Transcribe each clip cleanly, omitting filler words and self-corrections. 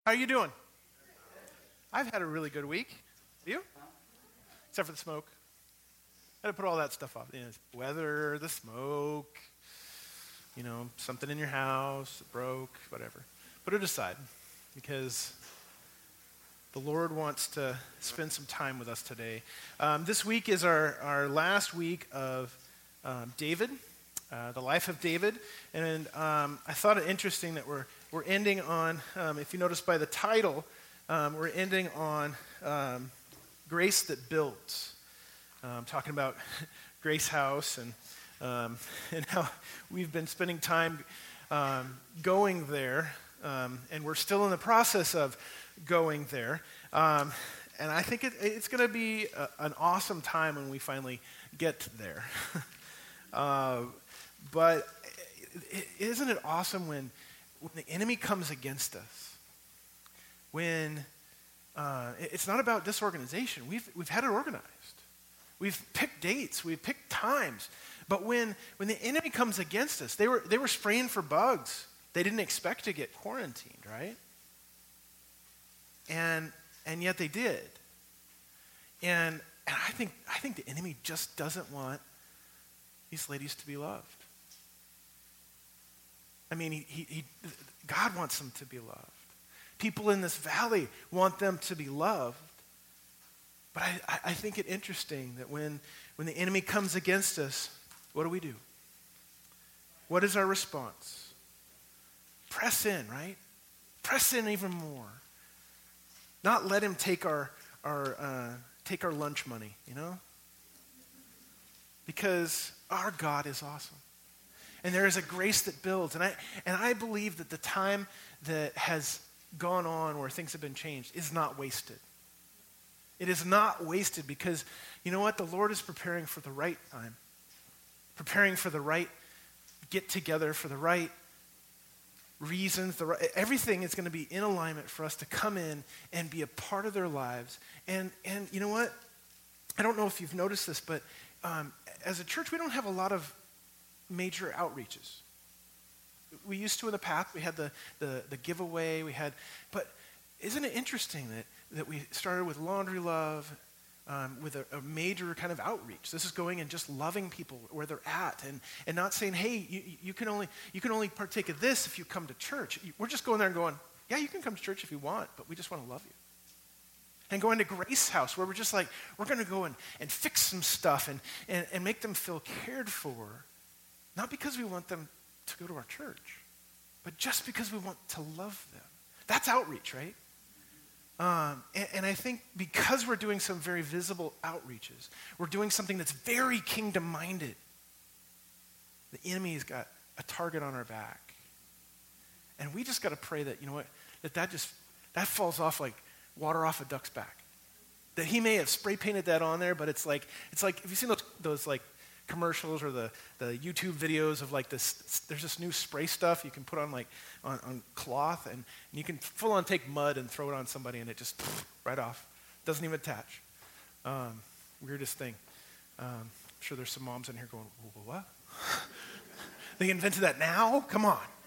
How are you doing? I've had a really good week. You? Except for the smoke. I had to put all that stuff off. The weather, the smoke, something in your house that broke, whatever. Put it aside because the Lord wants to spend some time with us today. This week is our last week of David, the life of David. And I thought it interesting that we're ending on, if you notice by the title, we're ending on Grace That Builds. Talking about Grace House and how we've been spending time going there, and we're still in the process of going there. And I think it's going to be an awesome time when we finally get there. But isn't it awesome when the enemy comes against us? When it's not about disorganization. We've had it organized. We've picked dates. We've picked times. But when the enemy comes against us, they were spraying for bugs. They didn't expect to get quarantined, right? And yet they did. And I think the enemy just doesn't want these ladies to be loved. I mean, God wants them to be loved. People in this valley want them to be loved. But I think it interesting that when the enemy comes against us, what do? What is our response? Press in, right? Press in even more. Not let him take our lunch money, Because our God is awesome. And there is a grace that builds. And I believe that the time that has gone on where things have been changed is not wasted. It is not wasted because, you know what? The Lord is preparing for the right time. Preparing for the right get-together, for the right reasons. Everything is going to be in alignment for us to come in and be a part of their lives. And you know what? I don't know if you've noticed this, but as a church, we don't have a lot of major outreaches. We used to in the past. We had the giveaway. But isn't it interesting that we started with Laundry Love, with a major kind of outreach? This is going and just loving people where they're at, and not saying, hey, you can only partake of this if you come to church. We're just going there and going, yeah, you can come to church if you want, but we just want to love you. And going to Grace House, where we're just like, we're going to go and fix some stuff and make them feel cared for, not because we want them to go to our church, but just because we want to love them. That's outreach, right? And I think because we're doing some very visible outreaches, we're doing something that's very kingdom-minded, the enemy's got a target on our back. And we just got to pray that, you know what, that falls off like water off a duck's back. That he may have spray painted that on there, but it's like, have you seen those like commercials or the YouTube videos of like this? There's this new spray stuff you can put on like on cloth, and you can full on take mud and throw it on somebody, and it just right off, doesn't even attach. Weirdest thing. I'm sure there's some moms in here going, what? They invented that now? Come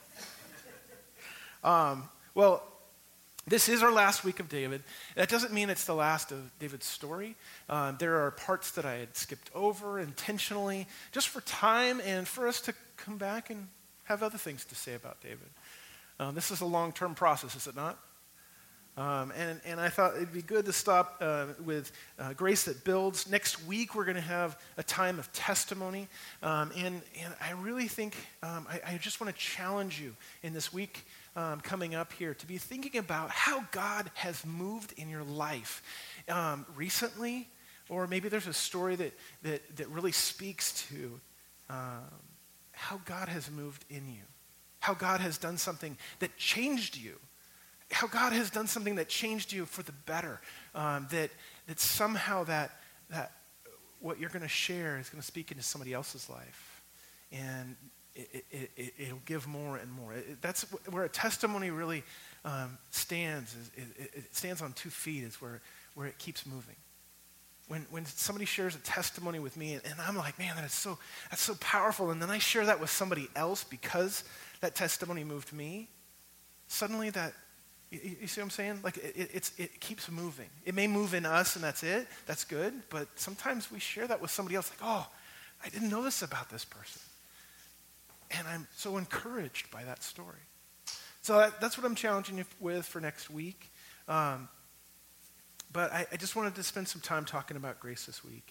on. Well, this is our last week of David. That doesn't mean it's the last of David's story. There are parts that I had skipped over intentionally, just for time and for us to come back and have other things to say about David. This is a long-term process, is it not? And I thought it'd be good to stop with Grace That Builds. Next week, we're going to have a time of testimony. And I really think, I just want to challenge you in this week coming up here to be thinking about how God has moved in your life recently, or maybe there's a story that really speaks to how God has moved in you, how God has done something that changed you, how God has done something that changed you for the better, that somehow that what you're going to share is going to speak into somebody else's life, and it'll give more and more. That's where a testimony really stands. It stands on 2 feet. Is where it keeps moving. When somebody shares a testimony with me, and I'm like, man, that's so powerful, and then I share that with somebody else because that testimony moved me, suddenly that You see what I'm saying? Like it keeps moving. It may move in us and that's it. That's good. But sometimes we share that with somebody else. Like, oh, I didn't know this about this person. And I'm so encouraged by that story. So that's what I'm challenging you with for next week. But I just wanted to spend some time talking about grace this week.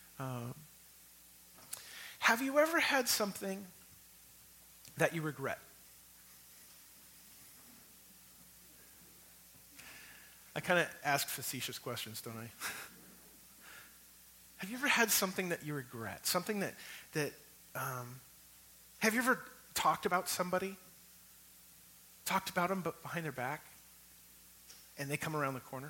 Have you ever had something that you regret? I kind of ask facetious questions, don't I? Have you ever had something that you regret? Something that have you ever talked about somebody? Talked about them but behind their back? And they come around the corner?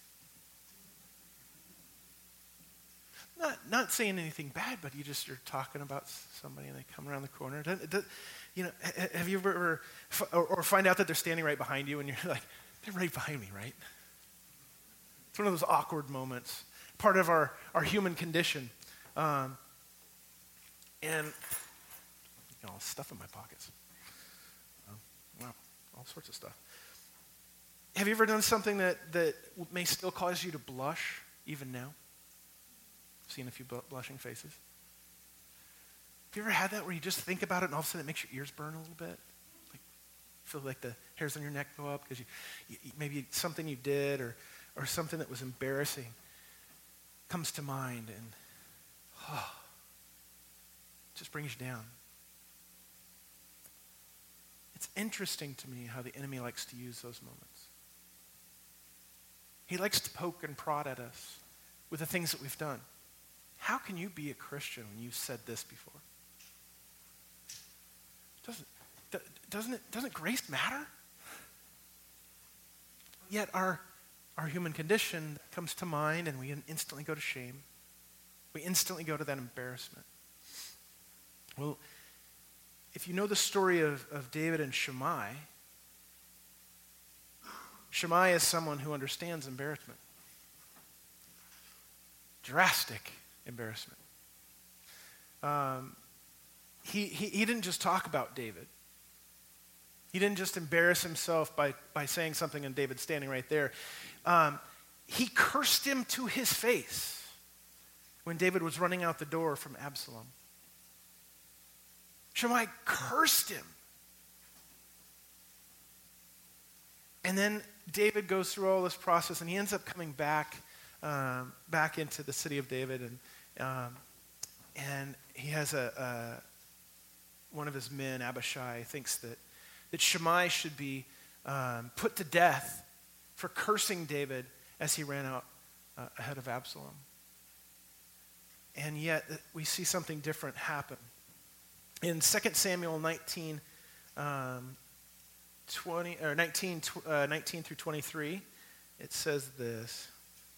Not saying anything bad, but you're talking about somebody and they come around the corner. Have you ever, or find out that they're standing right behind you and you're like, they're right behind me, right? It's one of those awkward moments, part of our human condition. And stuff in my pockets. Wow, all sorts of stuff. Have you ever done something that may still cause you to blush even now? Seen a few blushing faces. Have you ever had that where you just think about it and all of a sudden it makes your ears burn a little bit? Like, feel like the hairs on your neck go up because you maybe something you did or something that was embarrassing comes to mind and just brings you down. It's interesting to me how the enemy likes to use those moments. He likes to poke and prod at us with the things that we've done. How can you be a Christian when you've said this before? Doesn't grace matter? Yet our human condition comes to mind and we instantly go to shame. We instantly go to that embarrassment. Well, if you know the story of David and Shammai is someone who understands embarrassment. Drastic embarrassment. He didn't just talk about David. He didn't just embarrass himself by saying something and David standing right there. He cursed him to his face when David was running out the door from Absalom. Shammai cursed him. And then David goes through all this process and he ends up coming back into the city of David. And he has one of his men, Abishai, thinks that Shammai should be put to death for cursing David as he ran out ahead of Absalom. And yet we see something different happen. In 2 Samuel 19 through 23, it says this.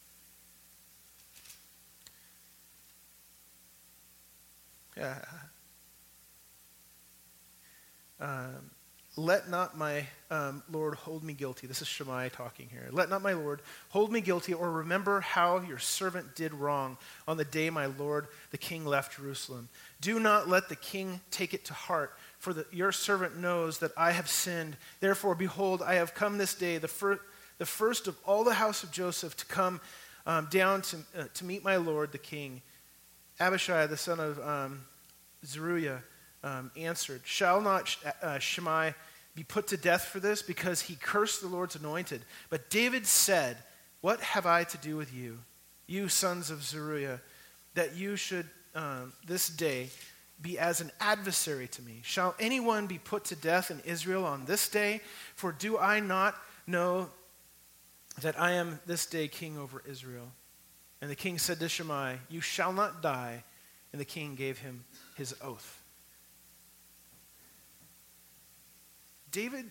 Let not my Lord hold me guilty. This is Shammai talking here. Let not my Lord hold me guilty or remember how your servant did wrong on the day my Lord the king left Jerusalem. Do not let the king take it to heart, for your servant knows that I have sinned. Therefore, behold, I have come this day, the first of all the house of Joseph, to come down to meet my Lord the king. Abishai, the son of Zeruiah, answered, shall not Shammai be put to death for this, because he cursed the Lord's anointed? But David said, what have I to do with you, you sons of Zeruiah, that you should this day be as an adversary to me? Shall anyone be put to death in Israel on this day? For do I not know that I am this day king over Israel? And the king said to Shammai, you shall not die. And the king gave him his oath. David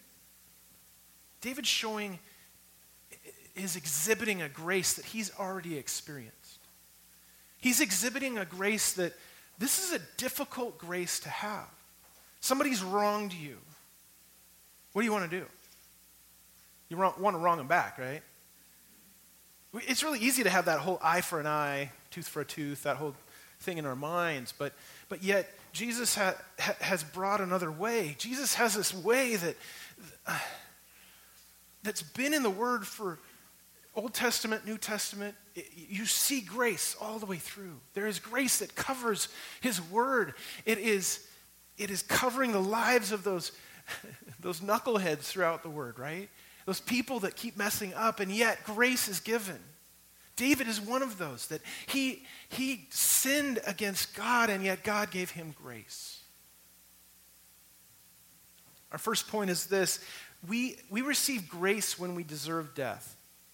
is exhibiting a grace that he's already experienced. He's exhibiting a grace that this is a difficult grace to have. Somebody's wronged you. What do you want to do? You want to wrong them back, right? It's really easy to have that whole eye for an eye, tooth for a tooth, that whole thing in our minds, but yet Jesus has brought another way. Jesus has this way that that's been in the Word for Old Testament, New Testament, you see grace all the way through. There is grace that covers his Word. It is covering the lives of those knuckleheads throughout the Word, right? Those people that keep messing up, and yet grace is given. David is one of those, that he sinned against God, and yet God gave him grace. Our first point is this: we receive grace when we deserve death.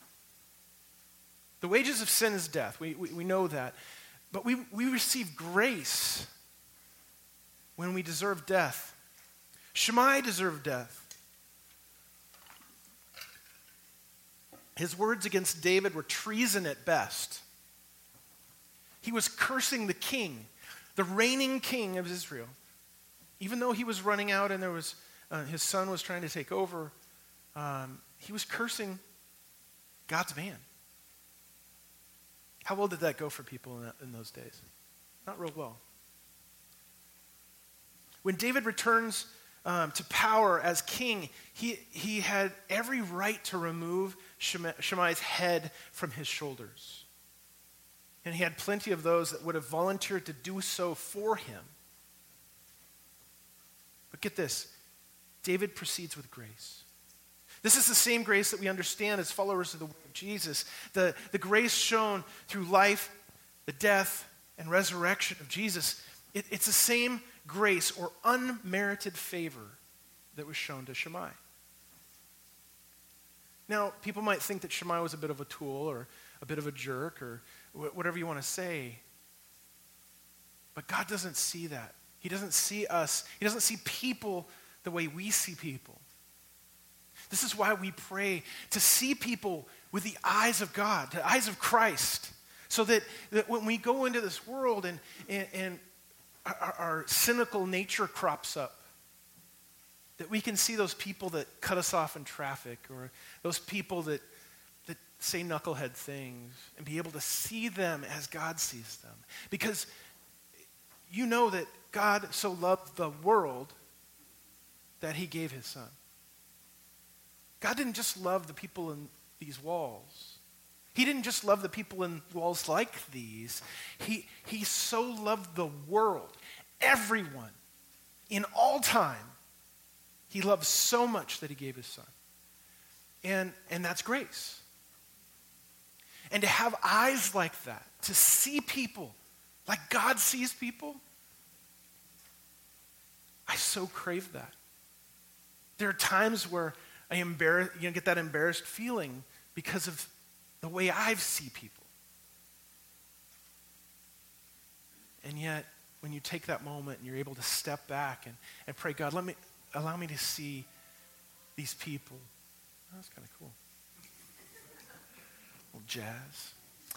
The wages of sin is death. We know that. But we receive grace when we deserve death. Shimei deserved death. His words against David were treason at best. He was cursing the king, the reigning king of Israel. Even though he was running out and there was his son was trying to take over, he was cursing God's man. How well did that go for people in those days? Not real well. When David returns to power as king, he had every right to remove Shimei's head from his shoulders. And he had plenty of those that would have volunteered to do so for him. But get this, David proceeds with grace. This is the same grace that we understand as followers of the Word of Jesus. The grace shown through life, the death, and resurrection of Jesus. It's the same grace or unmerited favor that was shown to Shimei. Now, people might think that Shimei was a bit of a tool or a bit of a jerk or whatever you want to say. But God doesn't see that. He doesn't see us. He doesn't see people the way we see people. This is why we pray to see people with the eyes of God, the eyes of Christ, so that when we go into this world and our cynical nature crops up, that we can see those people that cut us off in traffic or those people that say knucklehead things and be able to see them as God sees them. Because you know that God so loved the world that he gave his son. God didn't just love the people in these walls. He didn't just love the people in walls like these. He so loved the world, everyone, in all time. He loved so much that he gave his son. And that's grace. And to have eyes like that, to see people like God sees people, I so crave that. There are times where I get that embarrassed feeling because of the way I see people. And yet, when you take that moment and you're able to step back and pray, God, allow me to see these people. Oh, that's kind of cool. A little jazz.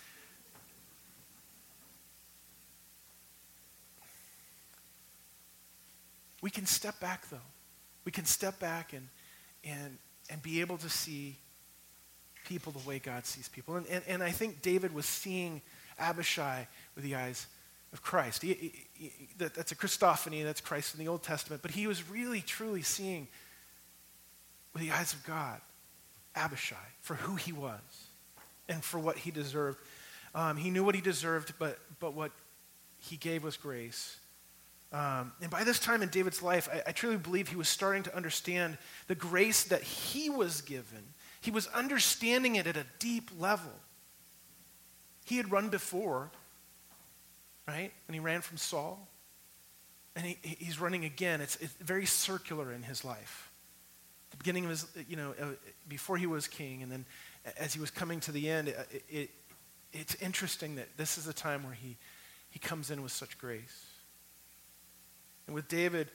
We can step back, though. We can step back and be able to see people the way God sees people. And I think David was seeing Abishai with the eyes of Christ. That's a Christophany, that's Christ in the Old Testament, but he was really, truly seeing with the eyes of God Abishai for who he was and for what he deserved. He knew what he deserved, but what he gave was grace. And by this time in David's life, I truly believe he was starting to understand the grace that he was given. He was understanding it at a deep level. He had run before, right? When he ran from Saul. And he's running again. It's very circular in his life. The beginning of his, before he was king, and then as he was coming to the end, it's interesting that this is the time where he comes in with such grace. And with David,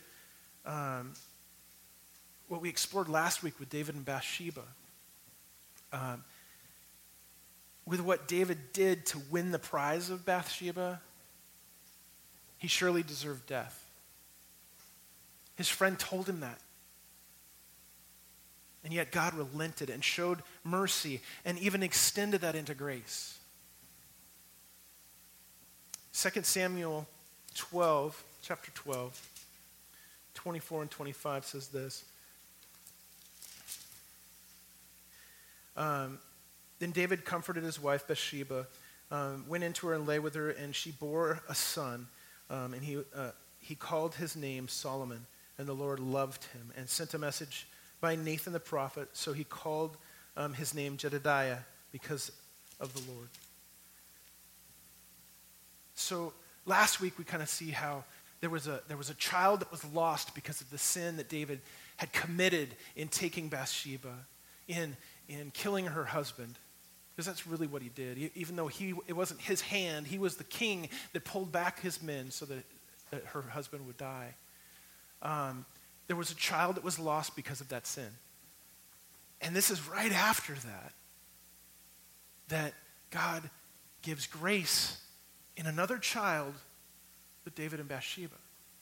what we explored last week with David and Bathsheba, with what David did to win the prize of Bathsheba, he surely deserved death. His friend told him that. And yet God relented and showed mercy and even extended that into grace. 2 Samuel 12, chapter 12, 24 and 25 says this. Then David comforted his wife Bathsheba, went into her and lay with her, and she bore a son. And he called his name Solomon, and the Lord loved him and sent a message by Nathan the prophet. So he called his name Jedediah because of the Lord. So last week we kind of see how there was a child that was lost because of the sin that David had committed in taking Bathsheba, in killing her husband. Because that's really what he did. Even though it wasn't his hand, he was the king that pulled back his men so that her husband would die. There was a child that was lost because of that sin. And this is right after that God gives grace in another child with David and Bathsheba.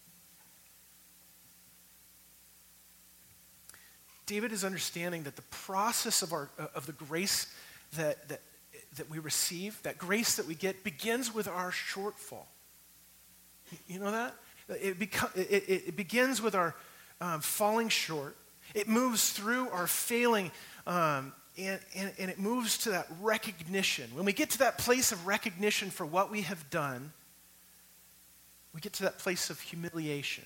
David is understanding that the process of the grace that we receive, that grace that we get, begins with our shortfall. You know that? It begins with our falling short. It moves through our failing, and it moves to that recognition. When we get to that place of recognition for what we have done, we get to that place of humiliation.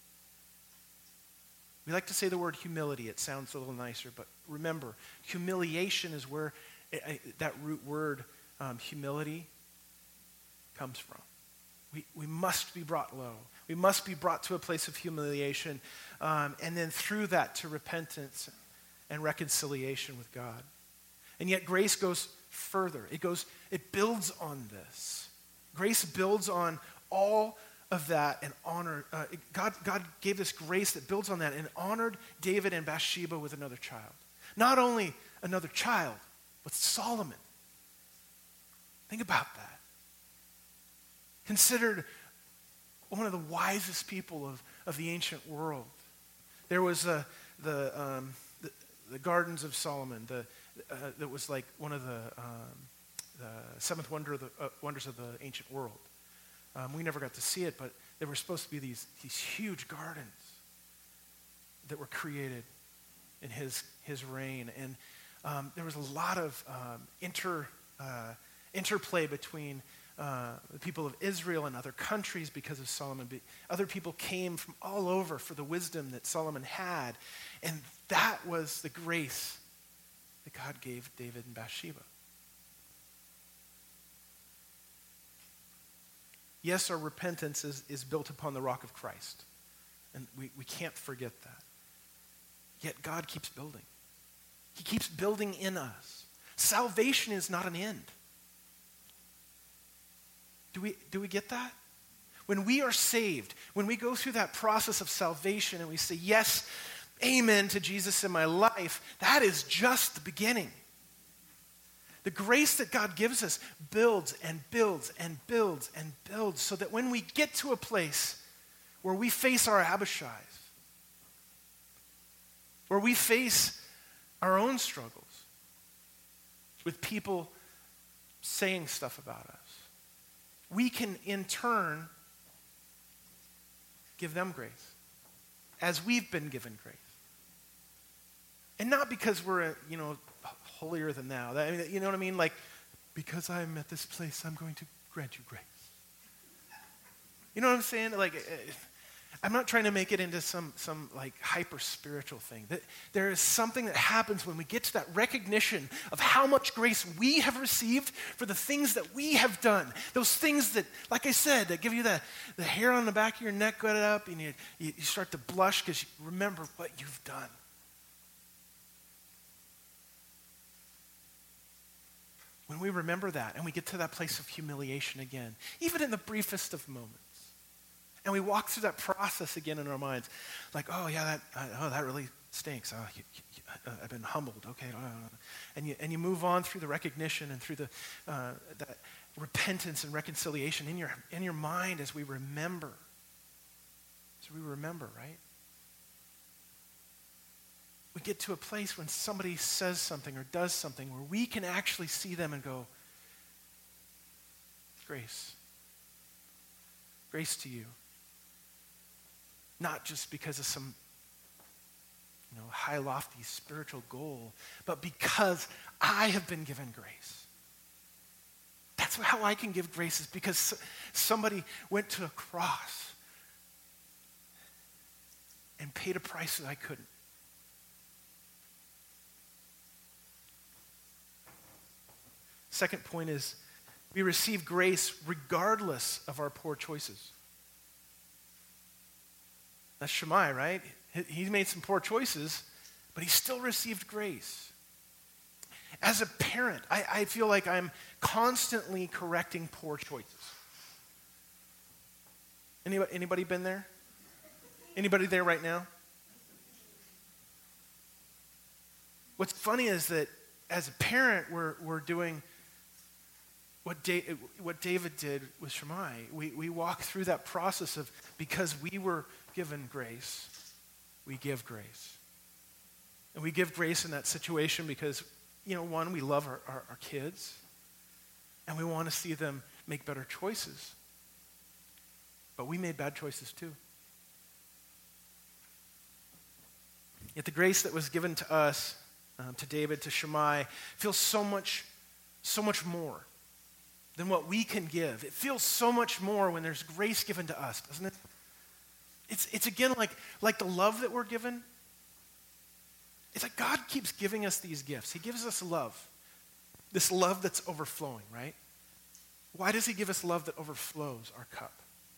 We like to say the word humility. It sounds a little nicer, but remember, humiliation is where that root word, humility, comes from. We must be brought low. We must be brought to a place of humiliation, and then through that to repentance and reconciliation with God. And yet grace goes further. It builds on this. Grace builds on all of that and honor. God gave this grace that builds on that and honored David and Bathsheba with another child. Not only another child, but Solomon. Think about that. Considered one of the wisest people of the ancient world. There was the Gardens of Solomon. That was like one of the seventh wonders of the ancient world. We never got to see it, but there were supposed to be these huge gardens that were created in his reign. And there was a lot of interplay between the people of Israel and other countries because of Solomon. Other people came from all over for the wisdom that Solomon had. And that was the grace that God gave David and Bathsheba. Yes, our repentance is built upon the rock of Christ. And we can't forget that. Yet God keeps building. He keeps building in us. Salvation is not an end. Do we get that? When we are saved, when we go through that process of salvation and we say, yes, amen to Jesus in my life, that is just the beginning. The grace that God gives us builds and builds and builds and builds so that when we get to a place where we face our Abishais, where we face our own struggles with people saying stuff about us, we can in turn give them grace as we've been given grace. And not because we're, holier than thou. You know what I mean? Like, because I'm at this place, I'm going to grant you grace. You know what I'm saying? Like, I'm not trying to make it into some like hyper spiritual thing. That there is something that happens when we get to that recognition of how much grace we have received for the things that we have done. Those things that, like I said, that give you the hair on the back of your neck go up, and you start to blush because you remember what you've done. When we remember that and we get to that place of humiliation again, even in the briefest of moments, and we walk through that process again in our minds, like, oh yeah, that really stinks. I've been humbled. Okay, and you move on through the recognition and through that repentance and reconciliation in your mind as we remember. So we remember, right? We get to a place when somebody says something or does something where we can actually see them and go, grace. Grace to you. Not just because of some high, lofty spiritual goal, but because I have been given grace. That's how I can give grace, is because somebody went to a cross and paid a price that I couldn't. Second point is, we receive grace regardless of our poor choices. That's Shammai, right? He made some poor choices, but he still received grace. As a parent, I feel like I'm constantly correcting poor choices. Anybody been there? Anybody there right now? What's funny is that as a parent, we're doing what David did with Shammai. We walk through that process of, because we were given grace, we give grace. And we give grace in that situation because, one, we love our kids, and we want to see them make better choices. But we made bad choices too. Yet the grace that was given to us, to David, to Shammai, feels so much more than what we can give. It feels so much more when there's grace given to us, doesn't it? It's again like the love that we're given. It's like God keeps giving us these gifts. He gives us love. This love that's overflowing, right? Why does he give us love that overflows our cup?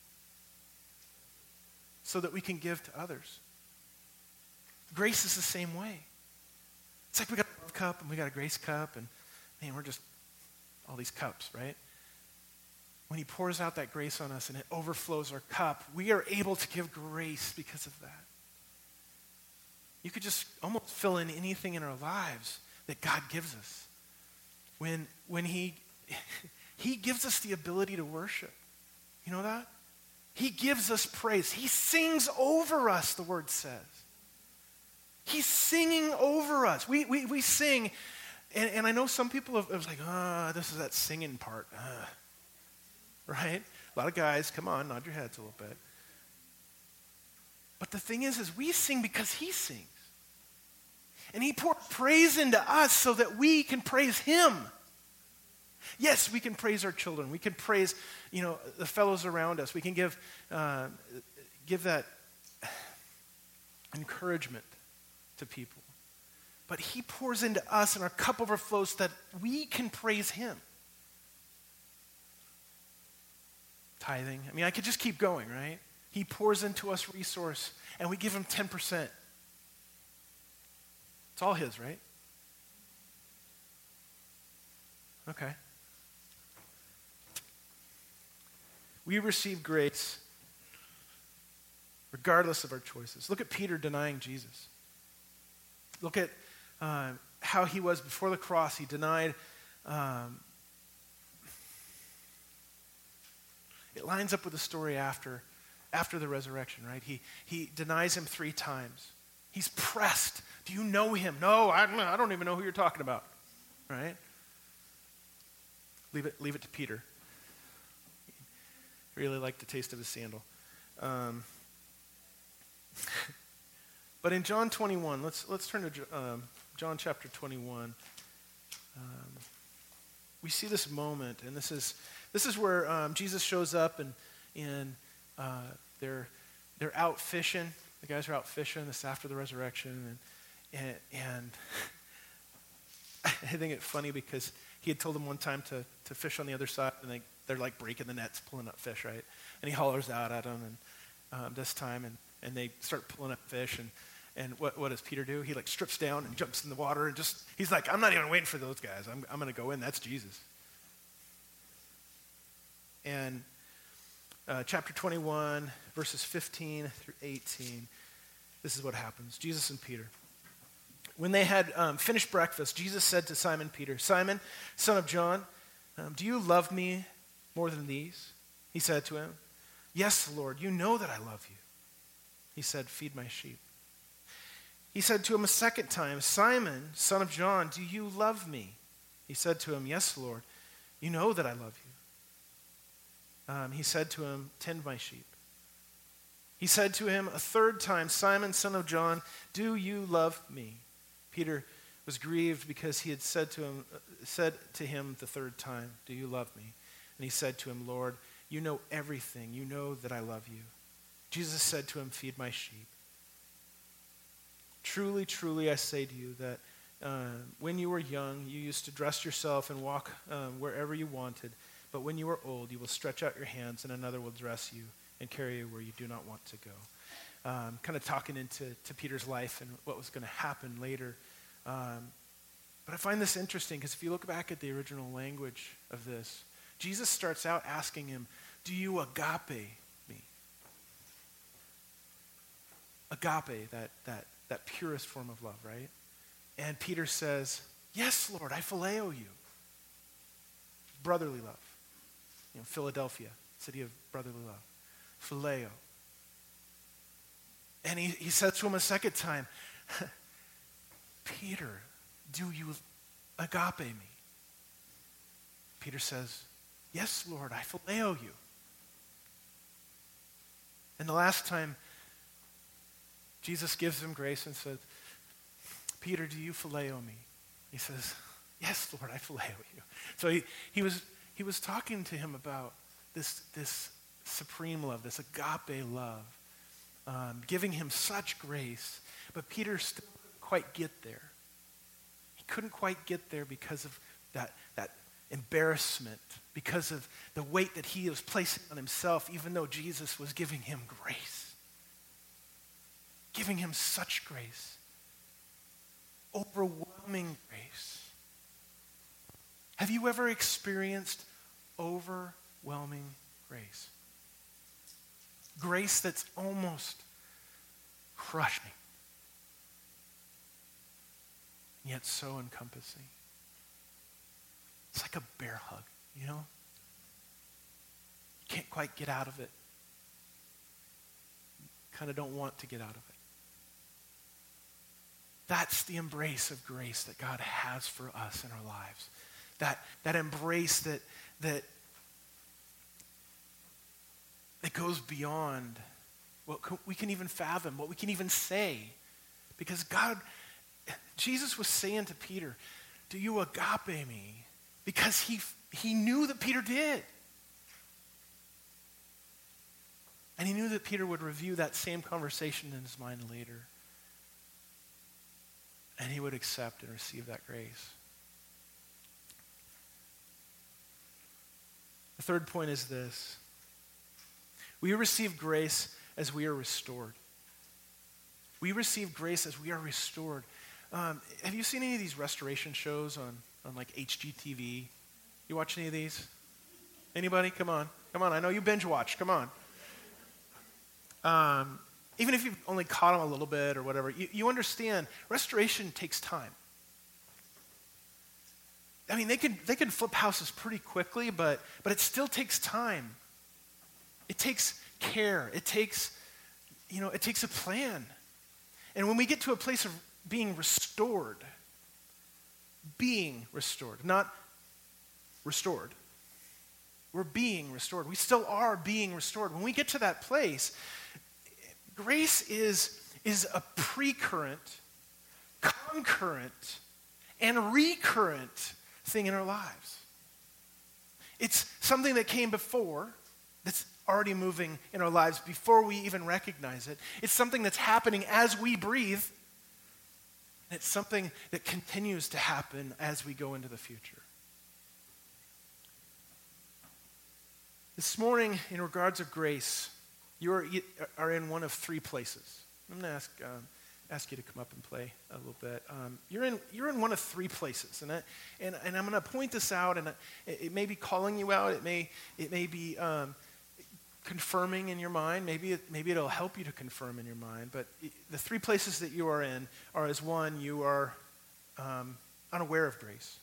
So that we can give to others. Grace is the same way. It's like we got a love cup and we got a grace cup, and man, we're just all these cups, right? When he pours out that grace on us and it overflows our cup, we are able to give grace because of that. You could just almost fill in anything in our lives that God gives us. When he gives us the ability to worship. You know that? He gives us praise. He sings over us, the word says. He's singing over us. We sing, and I know some people have like, this is that singing part. Right? A lot of guys, come on, nod your heads a little bit. But the thing is we sing because he sings. And he pours praise into us so that we can praise him. Yes, we can praise our children. We can praise, the fellows around us. We can give that encouragement to people. But he pours into us and our cup overflows so that we can praise him. Tithing. I could just keep going, right? He pours into us resource and we give him 10%. It's all his, right? Okay. We receive grace regardless of our choices. Look at Peter denying Jesus. Look at how he was before the cross. He denied. It lines up with the story after the resurrection, right? He denies him 3 times. He's pressed. Do you know him? No, I don't even know who you're talking about, right? Leave it to Peter. Really like the taste of his sandal. But in John 21, let's turn to John chapter 21. We see this moment, and this is where Jesus shows up, and they're out fishing. The guys are out fishing. This is after the resurrection, and I think it's funny because he had told them one time to fish on the other side, and they're like breaking the nets, pulling up fish, right? And he hollers out at them, and this time, and they start pulling up fish, and what does Peter do? He like strips down and jumps in the water, and he's like, I'm not even waiting for those guys. I'm going to go in. That's Jesus. And chapter 21, verses 15 through 18, this is what happens. Jesus and Peter. When they had finished breakfast, Jesus said to Simon Peter, Simon, son of John, do you love me more than these? He said to him, Yes, Lord, you know that I love you. He said, Feed my sheep. He said to him a second time, Simon, son of John, do you love me? He said to him, Yes, Lord, you know that I love you. He said to him, Tend my sheep. He said to him a third time, "Simon, son of John, do you love me?" Peter was grieved because he had said to him the third time, "Do you love me?" And he said to him, "Lord, you know everything. You know that I love you." Jesus said to him, "Feed my sheep. Truly, truly, I say to you that when you were young, you used to dress yourself and walk wherever you wanted. But when you are old, you will stretch out your hands and another will dress you and carry you where you do not want to go." Kind of talking into Peter's life and what was going to happen later. But I find this interesting because if you look back at the original language of this, Jesus starts out asking him, "Do you agape me?" Agape, that purest form of love, right? And Peter says, "Yes, Lord, I phileo you." Brotherly love. Philadelphia, city of brotherly love. Phileo. And he says to him a second time, "Peter, do you agape me?" Peter says, "Yes, Lord, I phileo you." And the last time, Jesus gives him grace and says, "Peter, do you phileo me?" He says, "Yes, Lord, I phileo you." So he was talking to him about this supreme love, this agape love, giving him such grace. But Peter still couldn't quite get there. He couldn't quite get there because of that embarrassment, because of the weight that he was placing on himself, even though Jesus was giving him grace. Giving him such grace. Overwhelming grace. Have you ever experienced overwhelming grace? Grace that's almost crushing, yet so encompassing. It's like a bear hug, you know? You can't quite get out of it. Kind of don't want to get out of it. That's the embrace of grace that God has for us in our lives. That embrace that goes beyond what we can even fathom, what we can even say. Because Jesus was saying to Peter, "Do you agape me?" Because he knew that Peter did. And he knew that Peter would review that same conversation in his mind later. And he would accept and receive that grace. The third point is this. We receive grace as we are restored. We receive grace as we are restored. Have you seen any of these restoration shows on like HGTV? You watch any of these? Anybody? Come on. I know you binge watch. Come on. Even if you've only caught them a little bit or whatever, you understand restoration takes time. I mean, they can flip houses pretty quickly, but it still takes time. It takes care. It takes a plan. And when we get to a place of being restored, not restored. We're being restored. We still are being restored. When we get to that place, grace is a precurrent, concurrent, and recurrent thing in our lives. It's something that came before, that's already moving in our lives before we even recognize it. It's something that's happening as we breathe. And it's something that continues to happen as we go into the future. This morning, in regards of grace, you are in one of three places. I'm going to ask you to come up and play a little bit. You're in one of three places, and I'm going to point this out, and it may be calling you out. It may be confirming in your mind. Maybe it'll help you to confirm in your mind. But the three places that you are in are, as one, you are unaware of grace.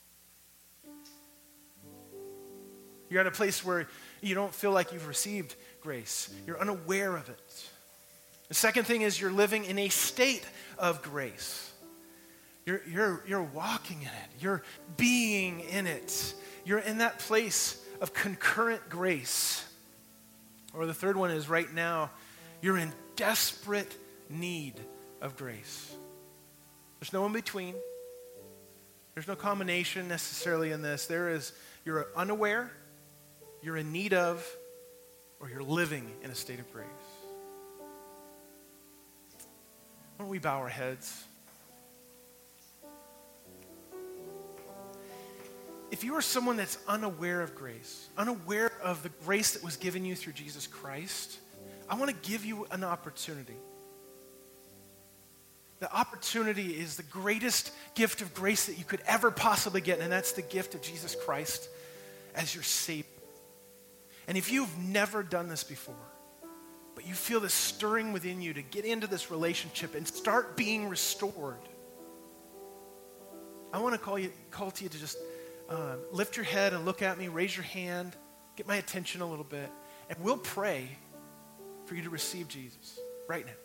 You're at a place where you don't feel like you've received grace. You're unaware of it. The second thing is you're living in a state of grace. You're walking in it. You're being in it. You're in that place of concurrent grace. Or the third one is right now You're in desperate need of grace. There's no in between. There's no combination necessarily in this. You're unaware, you're in need of, or you're living in a state of grace. Why don't we bow our heads? If you are someone that's unaware of grace, unaware of the grace that was given you through Jesus Christ, I want to give you an opportunity. The opportunity is the greatest gift of grace that you could ever possibly get, and that's the gift of Jesus Christ as your Savior. And if you've never done this before, but you feel this stirring within you to get into this relationship and start being restored, I want to call to you to just lift your head and look at me, raise your hand, get my attention a little bit, and we'll pray for you to receive Jesus right now.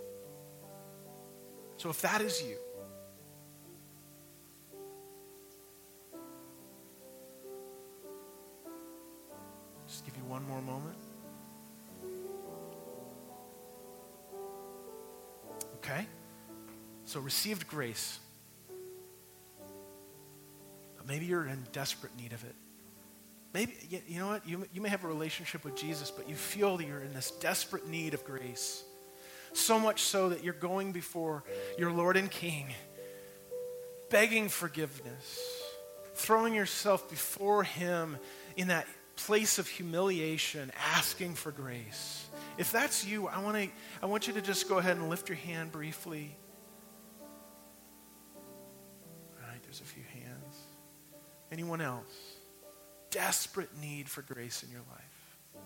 So if that is you, just give you one more moment. Okay? So received grace. But maybe you're in desperate need of it. Maybe, you know what? You may have a relationship with Jesus, but you feel that you're in this desperate need of grace. So much so that you're going before your Lord and King, begging forgiveness, throwing yourself before Him in that place of humiliation, asking for grace. If that's you, I want you to just go ahead and lift your hand briefly. All right, there's a few hands. Anyone else? Desperate need for grace in your life.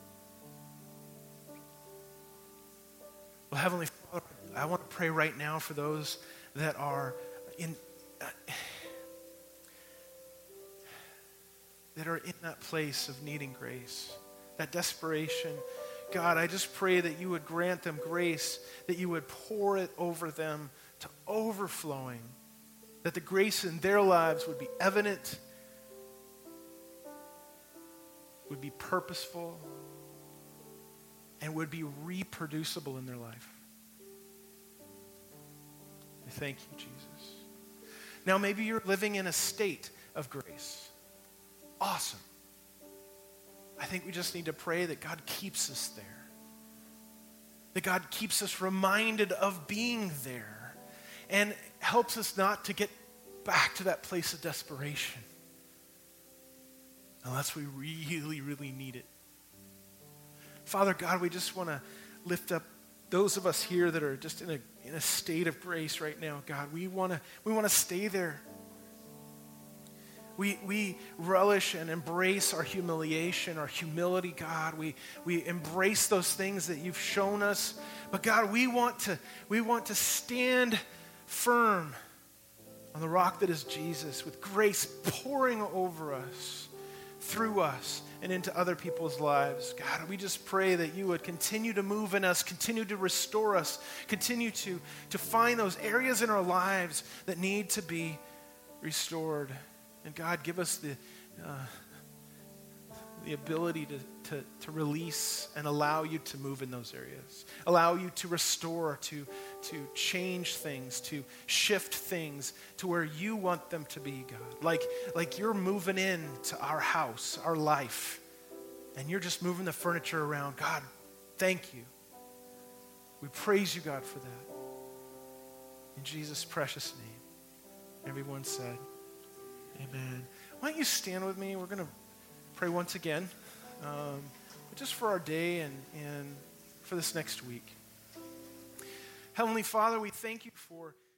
Well, Heavenly Father, I want to pray right now for those that are in that place of needing grace, that desperation. God, I just pray that you would grant them grace, that you would pour it over them to overflowing, that the grace in their lives would be evident, would be purposeful, and would be reproducible in their life. I thank you, Jesus. Now maybe you're living in a state of grace. Awesome. I think we just need to pray that God keeps us there. That God keeps us reminded of being there and helps us not to get back to that place of desperation unless we really, really need it. Father God, we just want to lift up those of us here that are just in a state of grace right now. God, we want to stay there. We relish and embrace our humiliation, our humility, God. We embrace those things that you've shown us. But God, we want to stand firm on the rock that is Jesus, with grace pouring over us, through us, and into other people's lives. God, we just pray that you would continue to move in us, continue to restore us, continue to find those areas in our lives that need to be restored. And God, give us the ability to release and allow you to move in those areas. Allow you to restore, to change things, to shift things to where you want them to be, God. Like you're moving into our house, our life, and you're just moving the furniture around. God, thank you. We praise you, God, for that. In Jesus' precious name. Everyone said, amen. Why don't you stand with me? We're going to pray once again, just for our day and for this next week. Heavenly Father, we thank you for